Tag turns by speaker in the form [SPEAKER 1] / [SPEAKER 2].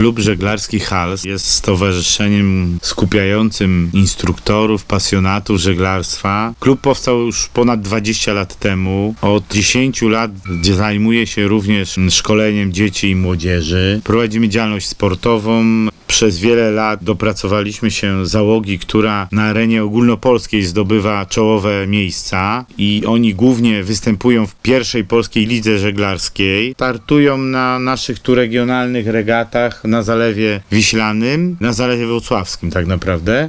[SPEAKER 1] Klub Żeglarski Hals jest stowarzyszeniem skupiającym instruktorów, pasjonatów żeglarstwa. Klub powstał już ponad 20 lat temu. Od 10 lat zajmuje się również szkoleniem dzieci i młodzieży. Prowadzimy działalność sportową. Przez wiele lat dopracowaliśmy się załogi, która na arenie ogólnopolskiej zdobywa czołowe miejsca i oni głównie występują w pierwszej polskiej lidze żeglarskiej. Startują na naszych tu regionalnych regatach na Zalewie Wiślanym, na Zalewie Wrocławskim tak naprawdę.